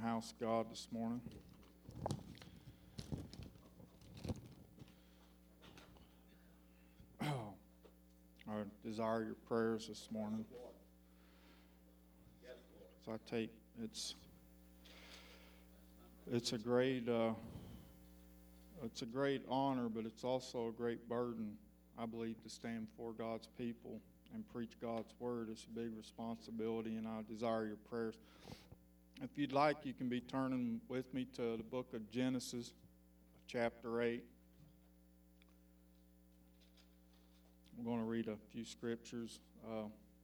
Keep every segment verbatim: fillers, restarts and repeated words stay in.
house of God this morning. I desire your prayers this morning. So I take it's it's a great uh, it's a great honor, but it's also a great burden, I believe, to stand before God's people and preach God's word. It's a big responsibility, and I desire your prayers. If you'd like, you can be turning with me to the book of Genesis, chapter eight. I'm going to read a few scriptures, uh,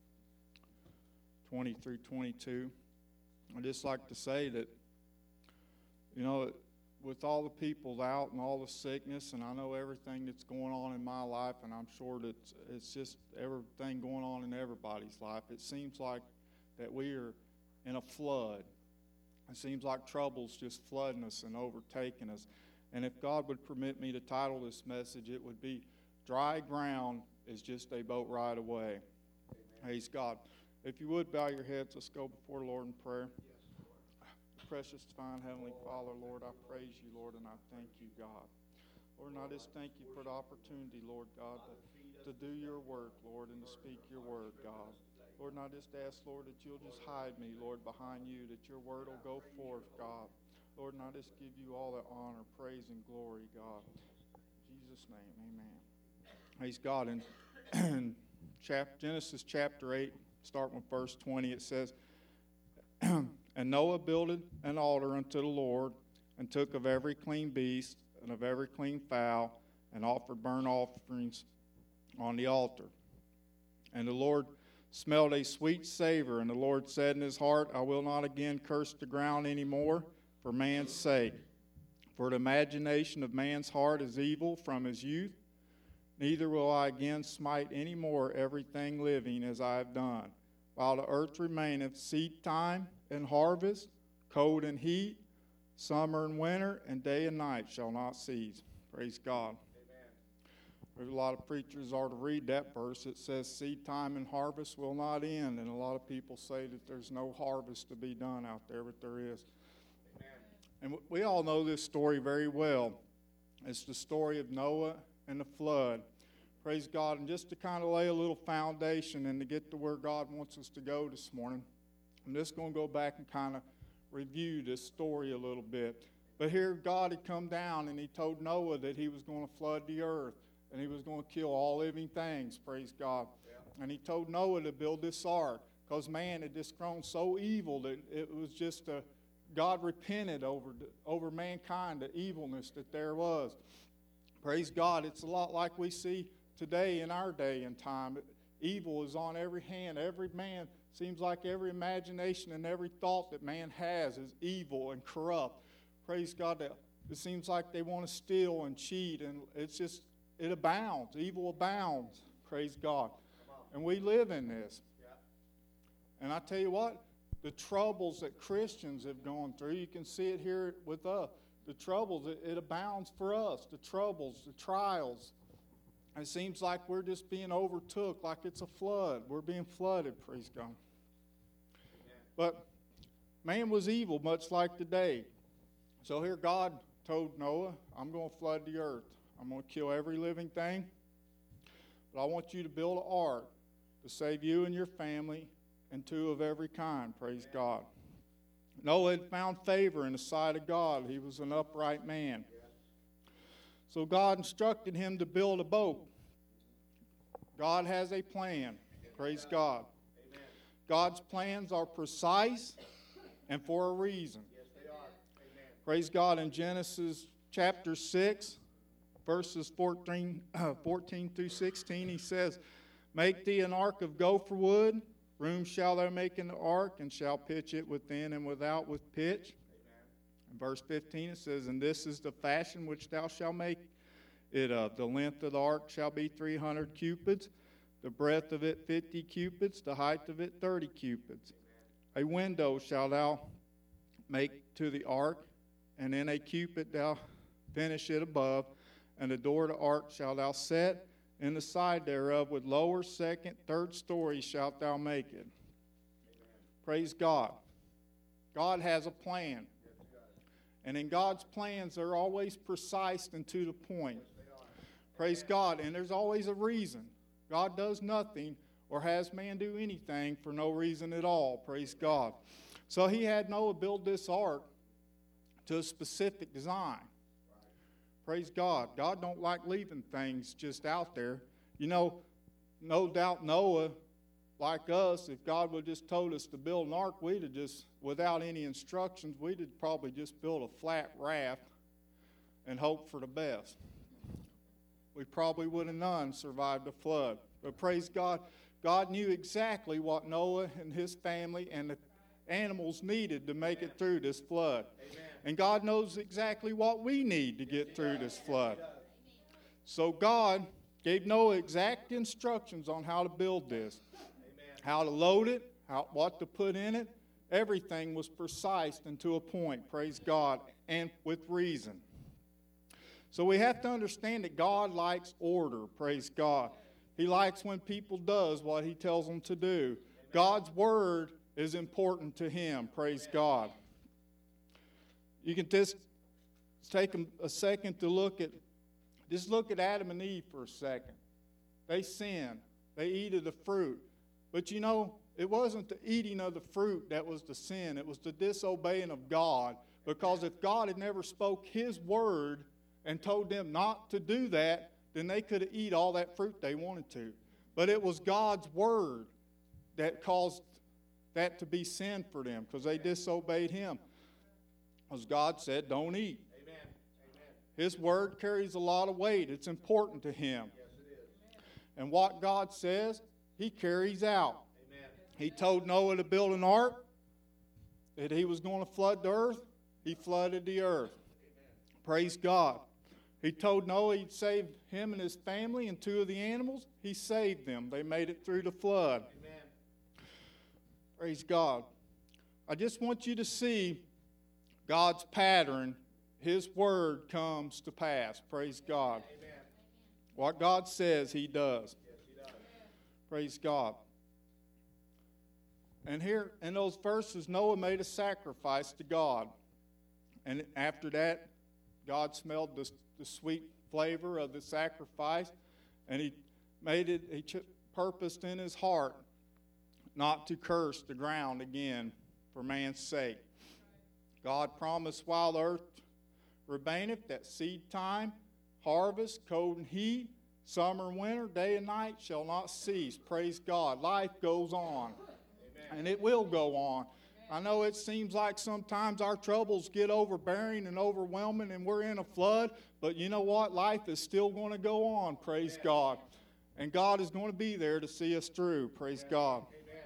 twenty through twenty-two. I'd just like to say that, you know, with all the people out and all the sickness, and I know everything that's going on in my life, and I'm sure that it's just everything going on in everybody's life, it seems like that we are in a flood. It seems like trouble's just flooding us and overtaking us. And if God would permit me to title this message, it would be Dry Ground is Just a Boat Ride Away. Praise God. If you would bow your heads, let's go before the Lord in prayer. Precious, divine, Heavenly Father, Lord, I praise you, Lord, and I thank you, God. Lord, and I just thank you for the opportunity, Lord God, to, to do your work, Lord, and to speak your word, God. Lord, and I just ask, Lord, that you'll just hide me, Lord, behind you, that your word will go forth, God. Lord, and I just give you all the honor, praise, and glory, God. In Jesus' name, amen. Praise God. In, in chap, Genesis chapter eight, starting with verse twenty, it says, And Noah builded an altar unto the Lord, and took of every clean beast, and of every clean fowl, and offered burnt offerings on the altar. And the Lord smelled a sweet savor, and the Lord said in his heart, I will not again curse the ground any more for man's sake. For the imagination of man's heart is evil from his youth. Neither will I again smite any more everything living as I have done. While the earth remaineth, seed time and harvest, cold and heat, summer and winter, and day and night shall not cease. Praise God. Amen. There's a lot of preachers are to read that verse. It says seed time and harvest will not end, and a lot of people say that there's no harvest to be done out there, but there is. Amen. And we all know this story very well. It's the story of Noah and the flood. Praise God. And just to kind of lay a little foundation and to get to where God wants us to go this morning, I'm just going to go back and kind of review this story a little bit. But here God had come down and he told Noah that he was going to flood the earth and he was going to kill all living things. Praise God. Yeah. And he told Noah to build this ark because man had just grown so evil that it was just a, God repented over, over mankind, the evilness that there was. Praise God. It's a lot like we see today in our day and time. Evil is on every hand. Every man, seems like every imagination and every thought that man has is evil and corrupt. Praise God. It seems like they want to steal and cheat, and it's just, it abounds. Evil abounds. Praise God. And we live in this. And I tell you what, the troubles that Christians have gone through, you can see it here with us. The troubles, it, it abounds for us. The troubles, the trials. It seems like we're just being overtook, like it's a flood. We're being flooded, praise God. Amen. But man was evil, much like today. So here God told Noah, I'm going to flood the earth. I'm going to kill every living thing. But I want you to build an ark to save you and your family and two of every kind, praise Amen. God. Noah had found favor in the sight of God. He was an upright man. So God instructed him to build a boat. God has a plan. Praise God. Amen. God's plans are precise and for a reason. Yes, they are. Amen. Praise God. In Genesis chapter six, verses fourteen, uh, fourteen through sixteen, he says, Make thee an ark of gopher wood. Room shall thou make in the ark, and shall pitch it within and without with pitch. In verse fifteen it says, And this is the fashion which thou shalt make it of. The length of the ark shall be three hundred cubits, the breadth of it fifty cubits, the height of it thirty cubits. A window shalt thou make to the ark, and in a cubit thou finish it above, and the door of the ark shalt thou set in the side thereof, with lower, second, third story shalt thou make it. Amen. Praise God. God has a plan. And in God's plans, they're always precise and to the point. Praise God. And there's always a reason. God does nothing or has man do anything for no reason at all. Praise God. So he had Noah build this ark to a specific design. Praise God. God don't like leaving things just out there. You know, no doubt Noah, like us, if God would have just told us to build an ark, we'd have just, without any instructions, we'd have probably just built a flat raft and hoped for the best. We probably would have none survived the flood. But praise God, God knew exactly what Noah and his family and the animals needed to make it through this flood. Amen. And God knows exactly what we need to get through this flood. So God gave Noah exact instructions on how to build this, how to load it, how, what to put in it. Everything was precise and to a point, praise God, and with reason. So we have to understand that God likes order, praise God. He likes when people does what he tells them to do. God's word is important to him, praise God. You can just take a second to look at, just look at Adam and Eve for a second. They sinned. They eat of the fruit. But you know, it wasn't the eating of the fruit that was the sin. It was the disobeying of God. Because if God had never spoke his word and told them not to do that, then they could have eat all that fruit they wanted to. But it was God's word that caused that to be sin for them because they disobeyed him. As God said, don't eat. Amen. Amen. His word carries a lot of weight. It's important to him. Yes, it is. And what God says, he carries out. Amen. He told Noah to build an ark, that he was going to flood the earth. He flooded the earth. Amen. Praise God. He told Noah he'd save him and his family and two of the animals. He saved them. They made it through the flood. Amen. Praise God. I just want you to see God's pattern. His word comes to pass. Praise God. Amen. What God says, he does. Yes, he does. Praise God. And here in those verses, Noah made a sacrifice to God. And after that, God smelled the, the sweet flavor of the sacrifice, and he made it, he ch- purposed in his heart not to curse the ground again for man's sake. God promised while the earth remaineth, that seed time, harvest, cold and heat, summer and winter, day and night shall not cease. Praise God. Life goes on. Amen. And it will go on. I know it seems like sometimes our troubles get overbearing and overwhelming and we're in a flood, but you know what? Life is still going to go on, praise Amen. God. And God is going to be there to see us through, praise Amen. God. Amen.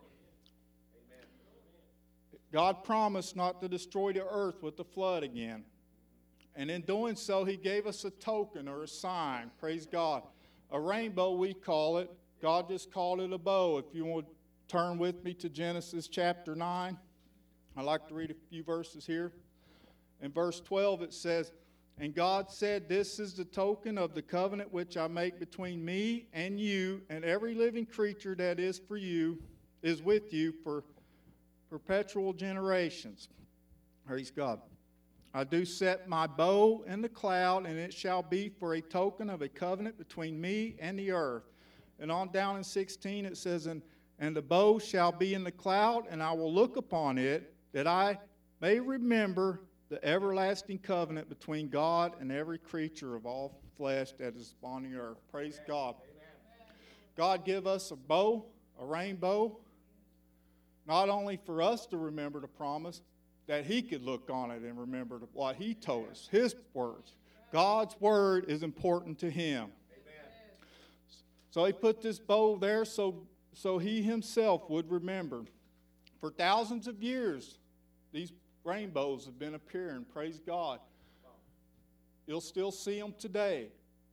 God promised not to destroy the earth with the flood again. And in doing so, he gave us a token or a sign, praise God. A rainbow, we call it. God just called it a bow. If you want to turn with me to Genesis chapter nine. I'd like to read a few verses here. In verse twelve it says, "And God said, This is the token of the covenant which I make between me and you and every living creature that is for you, is with you for perpetual generations." Praise God. "I do set my bow in the cloud, and it shall be for a token of a covenant between me and the earth." And on down in sixteen it says, And And the bow shall be in the cloud, and I will look upon it, that I may remember the everlasting covenant between God and every creature of all flesh that is upon the earth. Praise Amen. God. Amen. God give us a bow, a rainbow, not only for us to remember the promise, that he could look on it and remember what he told us, his words. God's word is important to him. Amen. So he put this bow there so So he himself would remember. For thousands of years, these rainbows have been appearing. Praise God. You'll still see them today.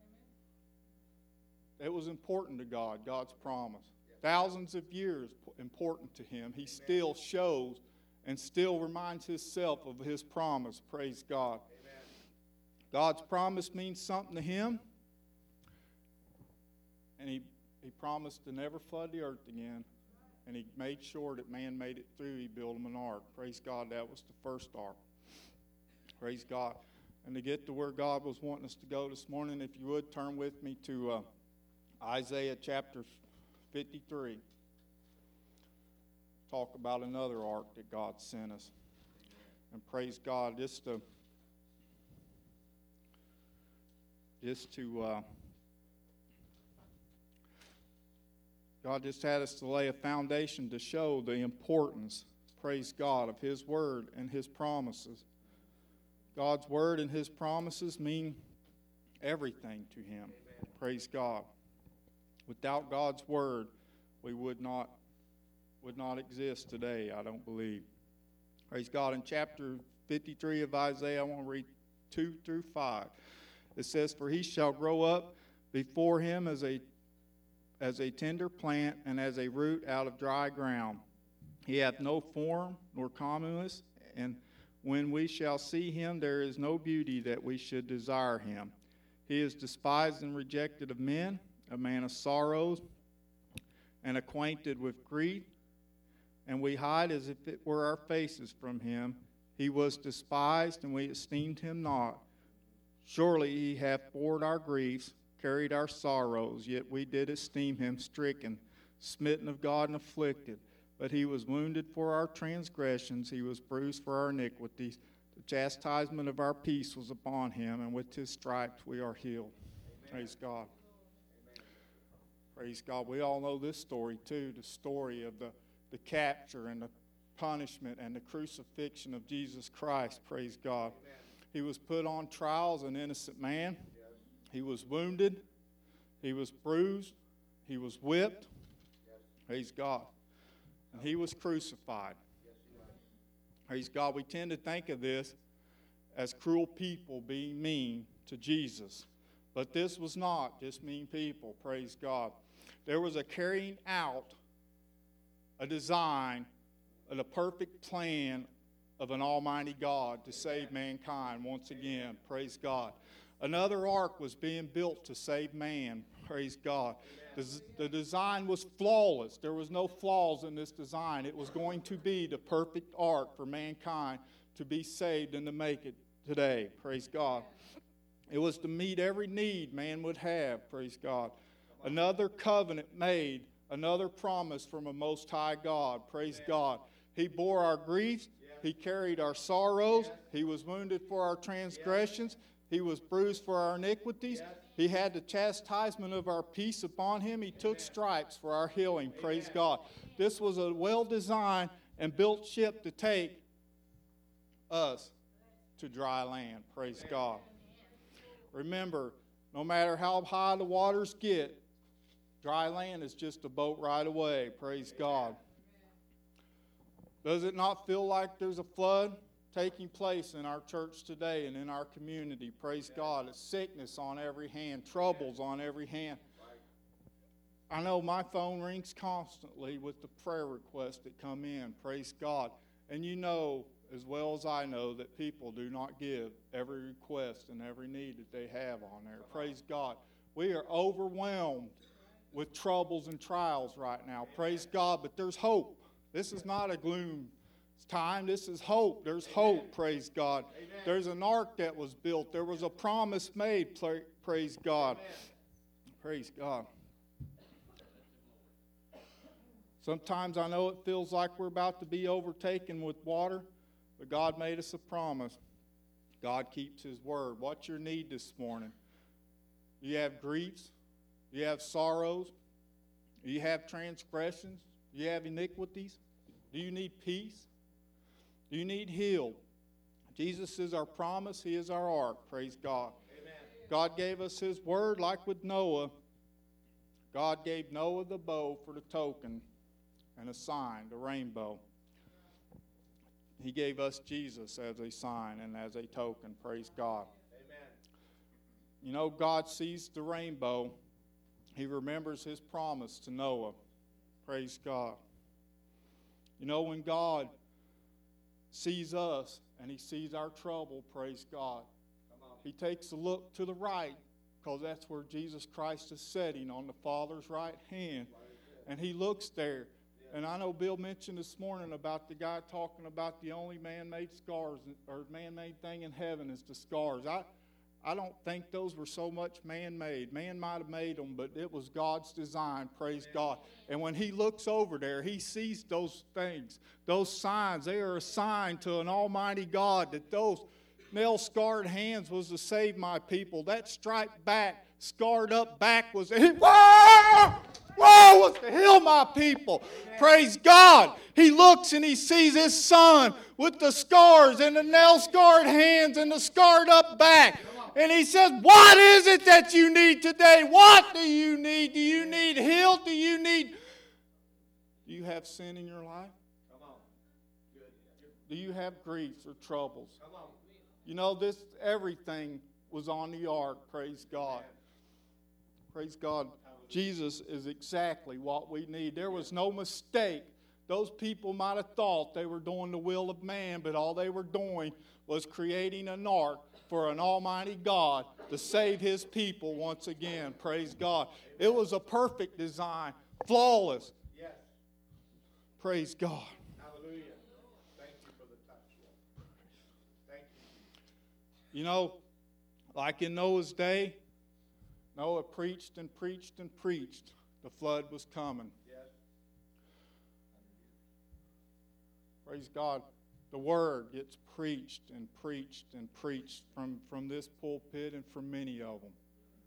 It was important to God, God's promise. Thousands of years important to him. He still shows and still reminds himself of his promise. Praise God. God's promise means something to him. And he He promised to never flood the earth again. And he made sure that man made it through. He built him an ark. Praise God, that was the first ark. Praise God. And to get to where God was wanting us to go this morning, if you would, turn with me to uh, Isaiah chapter fifty-three. Talk about another ark that God sent us. And praise God, just to, just to uh, God just had us to lay a foundation to show the importance, praise God, of His Word and His promises. God's Word and His promises mean everything to Him. Amen. Praise God. Without God's Word, we would not would not exist today, I don't believe. Praise God. In chapter fifty-three of Isaiah, I want to read two through five. It says, "For he shall grow up before him as a as a tender plant and as a root out of dry ground. He hath no form nor comeliness, and when we shall see him, there is no beauty that we should desire him. He is despised and rejected of men, a man of sorrows, and acquainted with grief, and we hide as if it were our faces from him. He was despised, and we esteemed him not. Surely he hath borne our griefs, carried our sorrows, yet we did esteem him stricken, smitten of God, and afflicted. But he was wounded for our transgressions, he was bruised for our iniquities. The chastisement of our peace was upon him, and with his stripes we are healed." Amen. Praise God. Amen. Praise God. We all know this story too, the story of the, the capture and the punishment and the crucifixion of Jesus Christ. Praise God. Amen. He was put on trial as an innocent man. Yes. He was wounded. He was bruised. He was whipped. Yes. Praise God. And he was crucified. Yes, praise God. We tend to think of this as cruel people being mean to Jesus. But this was not just mean people. Praise God. There was a carrying out, a design, and a perfect plan of an almighty God to save mankind once again. Praise God. Another ark was being built to save man. Praise God. The, the design was flawless. There was no flaws in this design. It was going to be the perfect ark for mankind to be saved and to make it today. Praise God. It was to meet every need man would have. Praise God. Another covenant made, another promise from a Most High God. Praise God. He bore our griefs. He carried our sorrows. He was wounded for our transgressions. He was bruised for our iniquities. He had the chastisement of our peace upon him. He took stripes for our healing. Praise God. This was a well-designed and built ship to take us to dry land. Praise God. Remember, no matter how high the waters get, dry land is just a boat ride away. Praise God. Does it not feel like there's a flood taking place in our church today and in our community? Praise God. It's sickness on every hand, troubles on every hand. I know my phone rings constantly with the prayer requests that come in. Praise God. And you know as well as I know that people do not give every request and every need that they have on there. Praise God. We are overwhelmed with troubles and trials right now. Praise God. But there's hope. This is not a gloom time. This is hope. There's hope. Praise God. Amen. There's an ark that was built. There was a promise made. Praise God. Amen. Praise God. Sometimes I know it feels like we're about to be overtaken with water, but God made us a promise. God keeps His word. What's your need this morning? Do you have griefs? Do you have sorrows? Do you have transgressions? Do you have iniquities? Do you need peace? Do you need healed? Jesus is our promise. He is our ark. Praise God. Amen. God gave us His word like with Noah. God gave Noah the bow for the token and a sign, the rainbow. He gave us Jesus as a sign and as a token. Praise God. Amen. You know, God sees the rainbow. He remembers His promise to Noah. Praise God. You know, when God sees us and He sees our trouble, praise God, He takes a look to the right, because that's where Jesus Christ is sitting on the Father's right hand. And He looks there And I know Bill mentioned this morning about the guy talking about the only man-made scars or man-made thing in heaven is the scars. I, I don't think those were so much man-made. Man might have made them, but it was God's design, praise God. And when he looks over there, he sees those things, those signs. They are a sign to an almighty God that those nail-scarred hands was to save my people. That striped back, scarred up back was to, whoa! Whoa, was to heal my people. Praise God. He looks and he sees his son with the scars and the nail-scarred hands and the scarred up back. And he says, what is it that you need today? What do you need? Do you need healed? Do you need... Do you have sin in your life? Do you have griefs or troubles? You know, this, everything was on the ark, praise God. Praise God. Jesus is exactly what we need. There was no mistake. Those people might have thought they were doing the will of man, but all they were doing was creating an ark for an almighty God to save his people once again. Praise God. It was a perfect design, flawless. Yes. Praise God. Hallelujah. Thank you for the touch, Lord. Thank you. You know, like in Noah's day, Noah preached and preached and preached. The flood was coming. Yes. Praise God. The word gets preached and preached and preached from, from this pulpit and from many of them.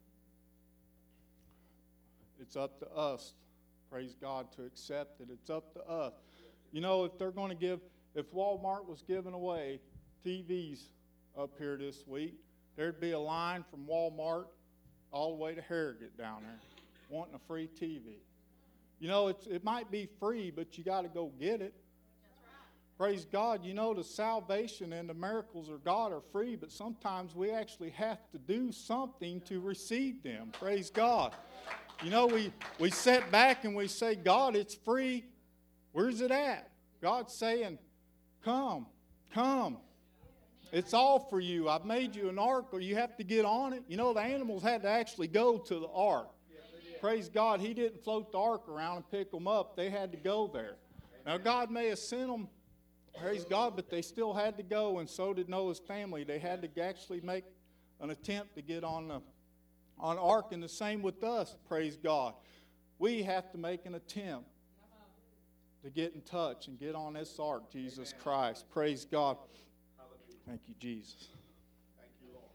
It's up to us, praise God, to accept it. It's up to us. You know, if they're going to give, if Walmart was giving away T Vs up here this week, there'd be a line from Walmart all the way to Harrogate down there, wanting a free T V. You know, it's, it might be free, but you got to go get it. Praise God. You know, the salvation and the miracles of God are free, but sometimes we actually have to do something to receive them. Praise God. You know, we, we sit back and we say, God, it's free. Where's it at? God's saying, come, come. It's all for you. I've made you an ark, but you have to get on it. You know, the animals had to actually go to the ark. Praise God. He didn't float the ark around and pick them up. They had to go there. Now, God may have sent them, praise God, but they still had to go, and so did Noah's family. They had to actually make an attempt to get on the on ark, and the same with us, praise God. We have to make an attempt to get in touch and get on this ark, Jesus Christ. Praise God. Thank you, Jesus. Thank you, Lord.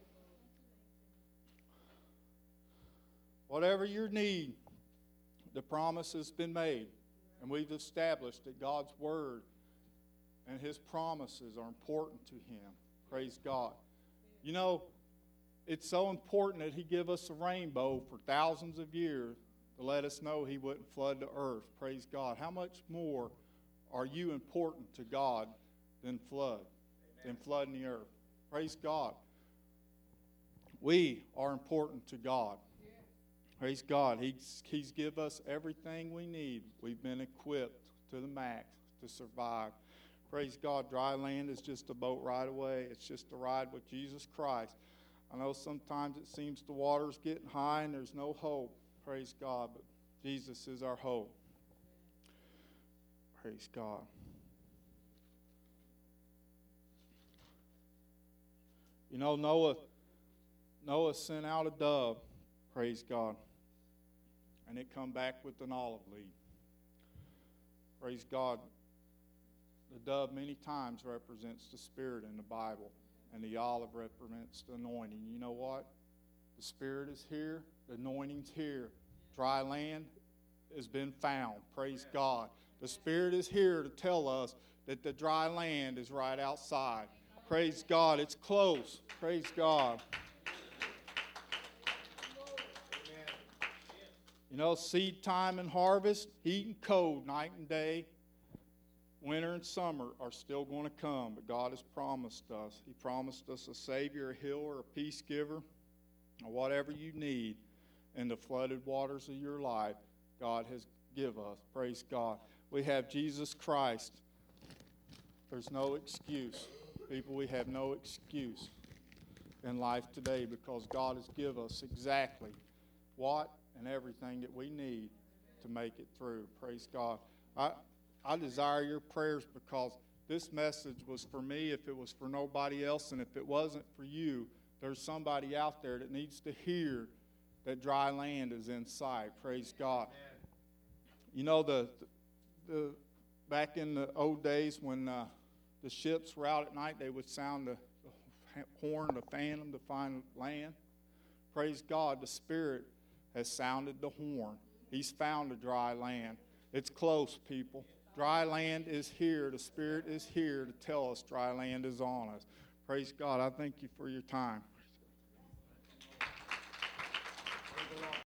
Whatever your need, the promise has been made, and we've established that God's Word and His promises are important to Him. Praise God. You know, it's so important that He give us a rainbow for thousands of years to let us know He wouldn't flood the earth. Praise God. How much more are you important to God than flood, than flooding the earth? Praise God. We are important to God. Praise God. He's, he's give us everything we need. We've been equipped to the max to survive. Praise God. Dry land is just a boat ride away. It's just a ride with Jesus Christ. I know sometimes it seems the water's getting high and there's no hope. Praise God. But Jesus is our hope. Praise God. You know, Noah, Noah sent out a dove. Praise God. And it come back with an olive leaf. Praise God. The dove many times represents the Spirit in the Bible, and the olive represents the anointing. You know what? The Spirit is here. The anointing's here. Dry land has been found. Praise God. The Spirit is here to tell us that the dry land is right outside. Praise God. It's close. Praise God. You know, seed time and harvest, heat and cold, night and day, winter and summer are still going to come, but God has promised us. He promised us a Savior, a healer, a peace giver, or whatever you need in the flooded waters of your life, God has given us. Praise God. We have Jesus Christ. There's no excuse. People, we have no excuse in life today because God has given us exactly what and everything that we need to make it through. Praise God. I, I desire your prayers because this message was for me if it was for nobody else, and if it wasn't for you, there's somebody out there that needs to hear that dry land is in sight. Praise God. You know, the, the back in the old days when uh, the ships were out at night, they would sound the, the horn, the phantom to find land. Praise God, the Spirit has sounded the horn. He's found a dry land. It's close, people. Dry land is here. The Spirit is here to tell us dry land is on us. Praise God. I thank you for your time.